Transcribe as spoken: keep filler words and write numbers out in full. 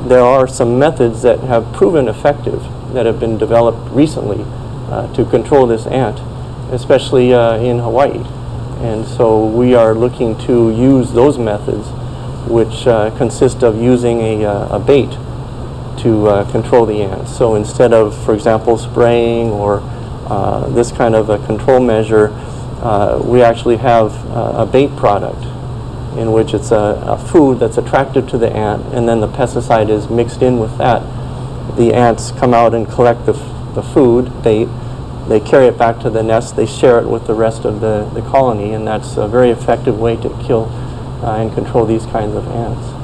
there are some methods that have proven effective that have been developed recently uh, to control this ant, especially uh, in Hawaii. And so we are looking to use those methods, which uh, consist of using a, uh, a bait to uh, control the ants. So instead of, for example, spraying or uh, this kind of a control measure, uh, we actually have uh, a bait product in which it's a, a food that's attractive to the ant, and then the pesticide is mixed in with that. The ants come out and collect the, f the food, bait, they carry it back to the nest, they share it with the rest of the, the colony, and that's a very effective way to kill uh, and control these kinds of ants.